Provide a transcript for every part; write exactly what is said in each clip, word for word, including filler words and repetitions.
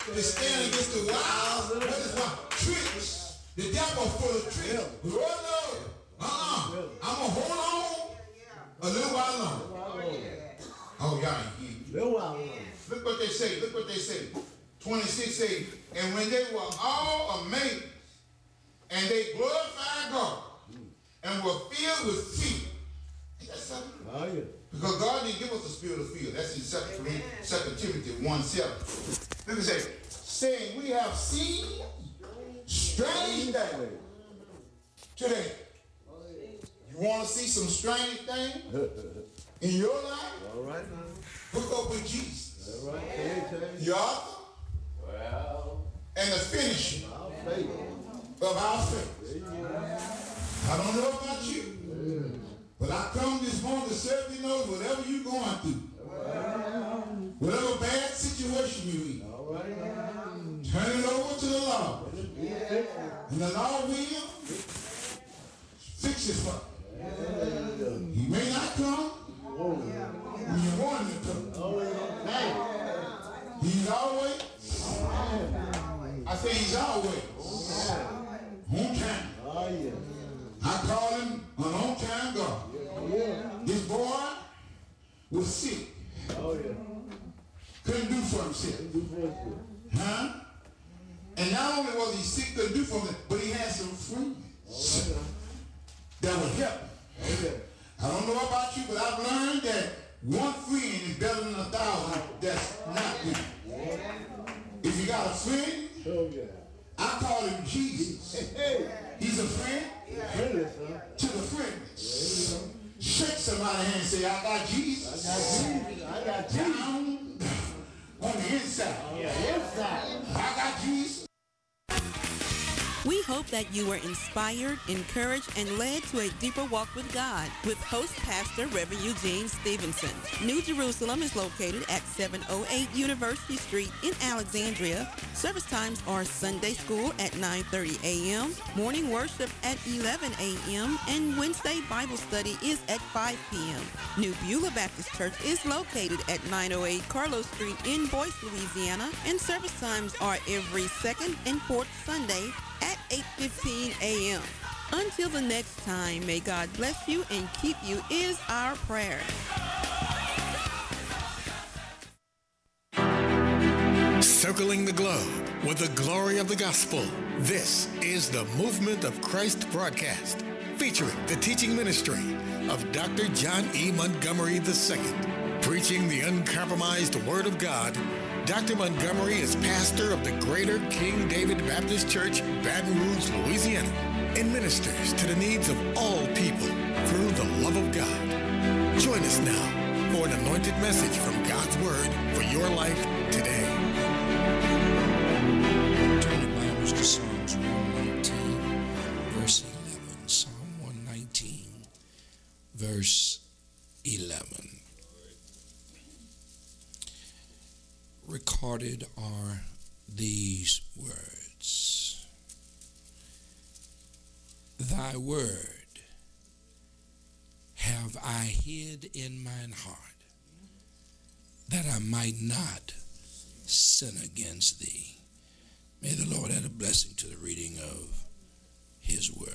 to stand against the wiles, what is what? Tricks. The devil full of tricks. Oh, no. Uh-uh. I'm going to hold on a little while longer. Oh, y'all ain't here. Look what they say. Look what they say. twenty-six say, and when they were all amazed, and they glorified God, and were filled with fear. Ain't that something? Oh, yeah. Because God didn't give us a spirit of fear. That's in Second Timothy one seven. Look at say, saying we have seen strange things today. You want to see some strange things in your life? All right, man. Hook up with Jesus. All right. The author well. and the finisher of our faith. I don't know about you, yeah. but I come this morning to serve you know whatever you're going through, well. whatever bad situation you're in, right. turn it over to the Lord. Yeah. And the Lord will fix it for you. Yeah. He may not come oh. when you want him to come. Oh. Hey. He's always, I say he's always on time. Oh, yeah. I call him an on-time God. Yeah, yeah. This boy was sick. Oh, yeah. Couldn't do for himself. Huh? And not only was he sick, couldn't do for himself, but he had some friends oh, yeah. that would help him. Oh, yeah. I don't know about you, but I've learned that one friend is better than a thousand that's not with you. Yeah. If you got a friend, oh, yeah. I call him Jesus. Hey. He's a friend yeah. to the friendless. Yeah. Shake somebody's hand and say, I got Jesus. I got Jesus. I got Jesus. Down on the inside. Yeah. Inside. I got Jesus. We hope that you were inspired, encouraged, and led to a deeper walk with God with host pastor Reverend Eugene Stevenson. New Jerusalem is located at seven oh eight University Street in Alexandria. Service times are Sunday school at nine thirty a.m., morning worship at eleven a.m., and Wednesday Bible study is at five p.m. New Beulah Baptist Church is located at nine oh eight Carlos Street in Boyce, Louisiana, and service times are every second and fourth Sunday at eight fifteen a.m. Until the next time, may God bless you and keep you is our prayer. Circling the globe with the glory of the gospel. This is the Movement of Christ broadcast, featuring the teaching ministry of Doctor John E. Montgomery the Second. Preaching the uncompromised Word of God, Doctor Montgomery is pastor of the Greater King David Baptist Church, Baton Rouge, Louisiana, and ministers to the needs of all people through the love of God. Join us now for an anointed message from God's Word for your life today. Turn your Bibles to Psalms one nineteen, verse eleven. Psalm one nineteen, verse eleven. Recorded are these words. Thy word have I hid in mine heart, that I might not sin against thee. May the Lord add a blessing to the reading of his word.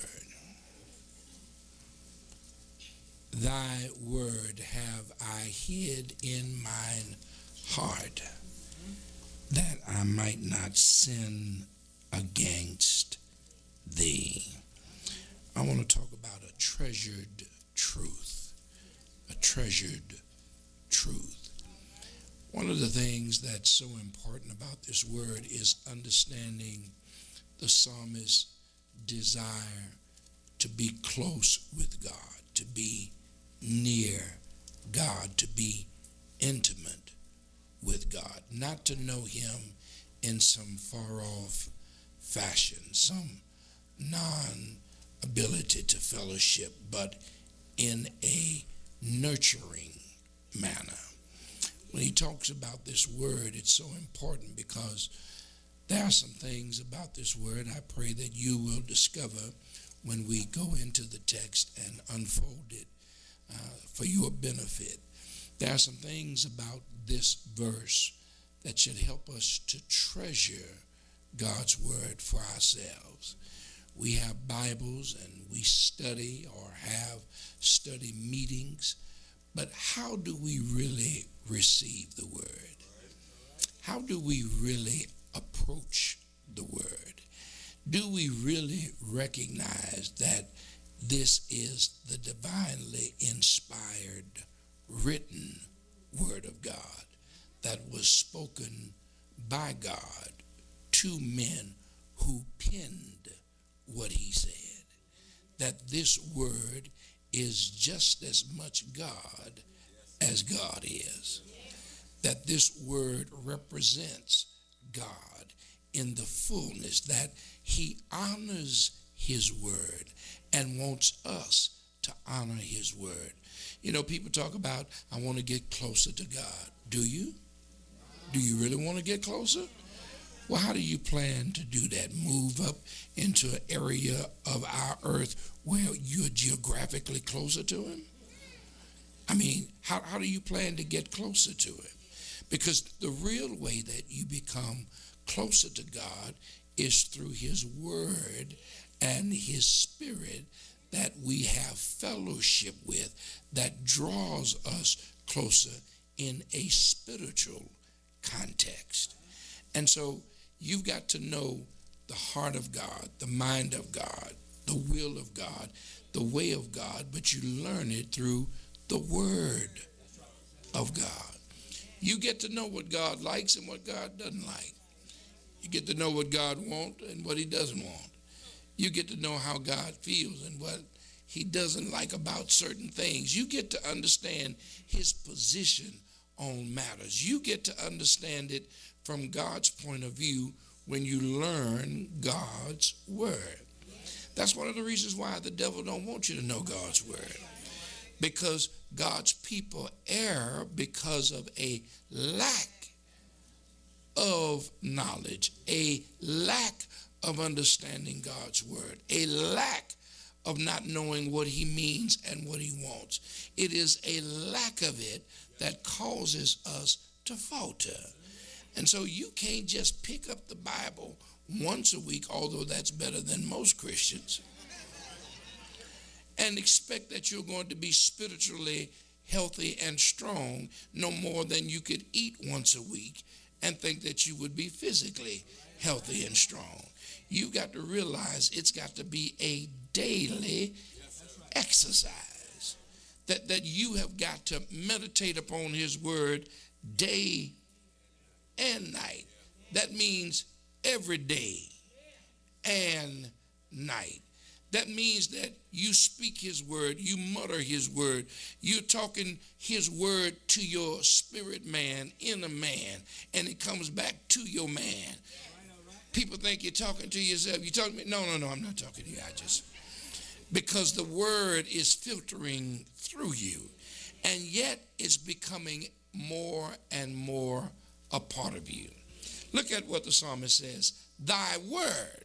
Thy word have I hid in mine heart, that I might not sin against thee. I want to talk about a treasured truth, a treasured truth. One of the things that's so important about this word is understanding the psalmist's desire to be close with God, to be near God, to be intimate with God, not to know him in some far-off fashion, some non-ability to fellowship, but in a nurturing manner. When he talks about this word, it's so important because there are some things about this word I pray that you will discover when we go into the text and unfold it uh, for your benefit. There are some things about this verse that should help us to treasure God's word for ourselves. We have Bibles and we study or have study meetings, but how do we really receive the word? How do we really approach the word? Do we really recognize that this is the divinely inspired, written word of God that was spoken by God to men who penned what he said? That this word is just as much God as God is. That this word represents God in the fullness, that he honors his word and wants us to honor his word. You know, people talk about, I want to get closer to God. Do you? Do you really want to get closer? Well, how do you plan to do that? Move up into an area of our earth where you're geographically closer to him? I mean, how, how do you plan to get closer to him? Because the real way that you become closer to God is through his word and his spirit that we have fellowship with, that draws us closer in a spiritual context. And so you've got to know the heart of God, the mind of God, the will of God, the way of God, but you learn it through the word of God. You get to know what God likes and what God doesn't like. You get to know what God wants and what he doesn't want. You get to know how God feels and what he doesn't like about certain things. You get to understand his position on matters. You get to understand it from God's point of view when you learn God's word. That's one of the reasons why the devil don't want you to know God's word. Because God's people err because of a lack of knowledge, a lack of understanding God's word, a lack of not knowing what he means and what he wants. It is a lack of it that causes us to falter. And so you can't just pick up the Bible once a week, although that's better than most Christians, and expect that you're going to be spiritually healthy and strong no more than you could eat once a week and think that you would be physically healthy and strong. You've got to realize it's got to be a daily exercise, that, that you have got to meditate upon his word day and night. That means every day and night. That means that you speak his word, you mutter his word, you're talking his word to your spirit man, inner man, and it comes back to your man. People think you're talking to yourself. You talking to me? No, no, no, I'm not talking to you. I just, because the word is filtering through you, and yet it's becoming more and more a part of you. Look at what the psalmist says. Thy word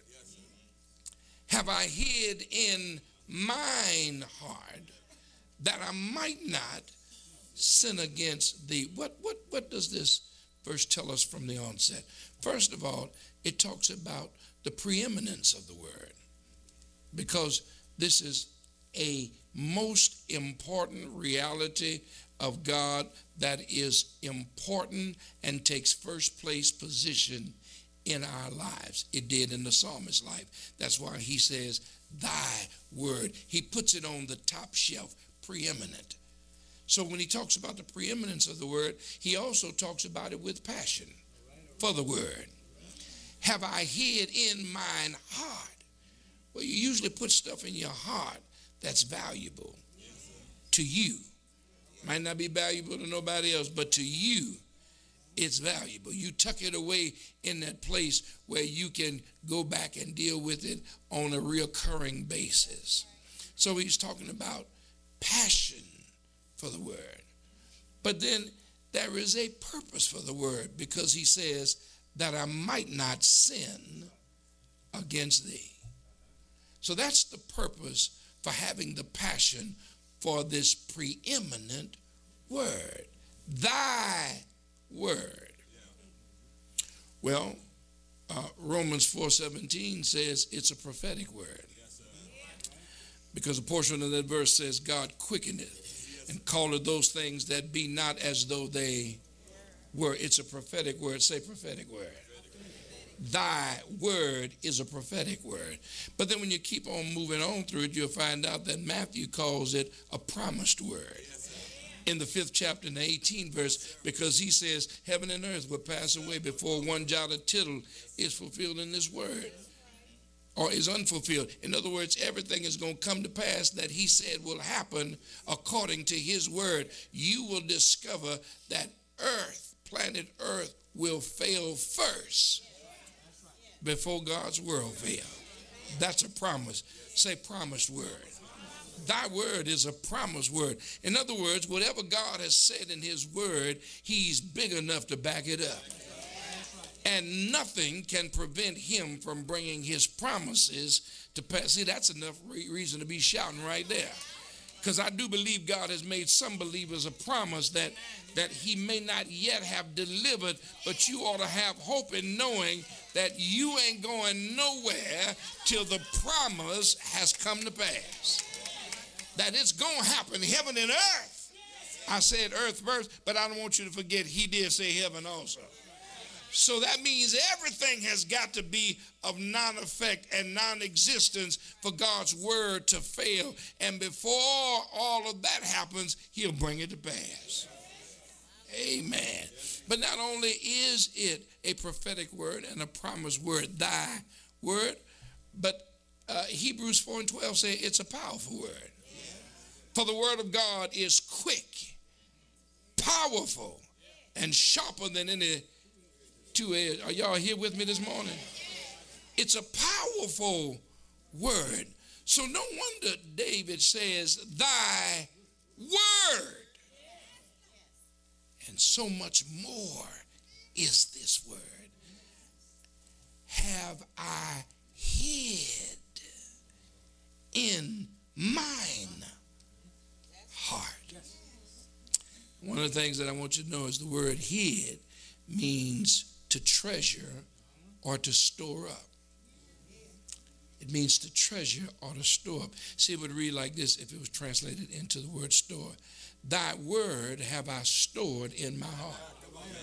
have I hid in mine heart, that I might not sin against thee. What, what, what does this verse tell us from the onset? First of all, it talks about the preeminence of the word, because this is a most important reality of God that is important and takes first place position in our lives. It did in the psalmist's life. That's why he says, thy word. He puts it on the top shelf, preeminent. So when he talks about the preeminence of the word, he also talks about it with passion for the word. Have I hid in mine heart? Well, you usually put stuff in your heart that's valuable to you. Might not be valuable to nobody else, but to you, it's valuable. You tuck it away in that place where you can go back and deal with it on a recurring basis. So he's talking about passion for the word. But then there is a purpose for the word, because he says that I might not sin against thee. So that's the purpose for having the passion for this preeminent word. Thy word. Well, uh, Romans four seventeen says it's a prophetic word. Because a portion of that verse says, God quickeneth and calleth those things that be not as though they were. It's a prophetic word. Say prophetic word. Thy word is a prophetic word. But then when you keep on moving on through it, you'll find out that Matthew calls it a promised word. In the fifth chapter and the eighteenth verse, because he says heaven and earth will pass away before one jot or tittle is fulfilled in this word, or is unfulfilled. In other words, everything is going to come to pass that he said will happen according to his word. You will discover that earth, planet earth, will fail first before God's world fail. That's a promise. Say promised word. Thy word is a promised word. In other words, whatever God has said in his word, he's big enough to back it up. And nothing can prevent him from bringing his promises to pass. See, that's enough re- reason to be shouting right there. Because I do believe God has made some believers a promise that, that he may not yet have delivered, but you ought to have hope in knowing that you ain't going nowhere till the promise has come to pass. That it's going to happen, heaven and earth. I said earth first, but I don't want you to forget he did say heaven also. So that means everything has got to be of non-effect and non-existence for God's word to fail. And before all of that happens, he'll bring it to pass. Amen. But not only is it a prophetic word and a promised word, thy word, but uh, Hebrews four and twelve say it's a powerful word. For the word of God is quick, powerful, and sharper than any two-edged. Are y'all here with me this morning? It's a powerful word. So no wonder David says, thy word. And so much more is this word. Have I hid in mine heart. One of the things that I want you to know is the word hid means to treasure or to store up. It means to treasure or to store up. See, it would read like this if it was translated into the word store. Thy word have I stored in my heart,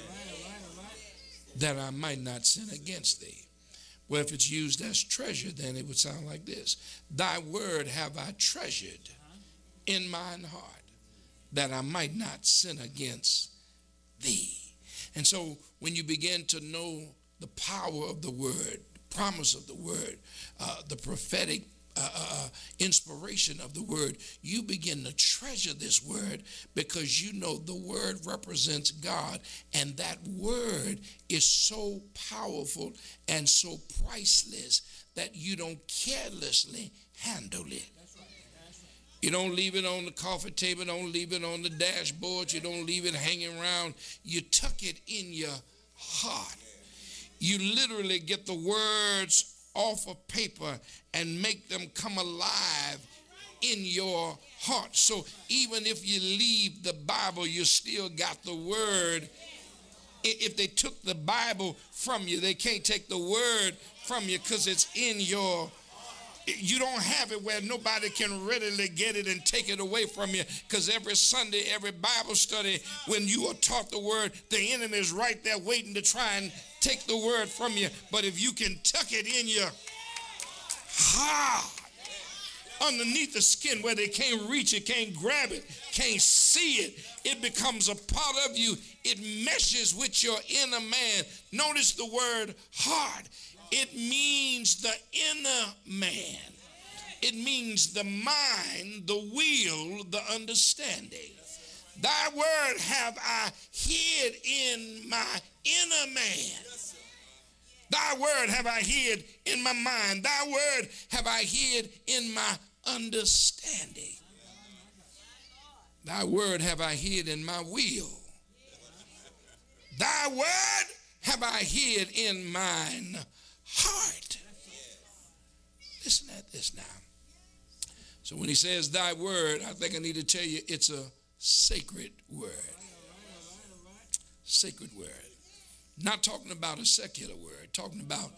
that I might not sin against thee. Well, if it's used as treasure, then it would sound like this. Thy word have I treasured in mine heart, that I might not sin against thee. And so when you begin to know the power of the word, the promise of the word, uh, the prophetic uh, uh, inspiration of the word, you begin to treasure this word because you know the word represents God, and that word is so powerful and so priceless that you don't carelessly handle it. You don't leave it on the coffee table, don't leave it on the dashboard, you don't leave it hanging around. You tuck it in your heart. You literally get the words off of paper and make them come alive in your heart. So even if you leave the Bible, you still got the word. If they took the Bible from you, they can't take the word from you because it's in your heart. You don't have it where nobody can readily get it and take it away from you, because every Sunday, every Bible study, when you are taught the word, the enemy is right there waiting to try and take the word from you. But if you can tuck it in your heart, underneath the skin where they can't reach it, can't grab it, can't see it, it becomes a part of you. It meshes with your inner man. Notice the word heart. It means the inner man. It means the mind, the will, the understanding. Thy word have I hid in my inner man. Thy word have I hid in my mind. Thy word have I hid in my understanding. Thy word have I hid in my will. Thy word have I hid in mine heart. Listen at this now. So when he says thy word, I think I need to tell you it's a sacred word. Sacred word. Not talking about a secular word, talking about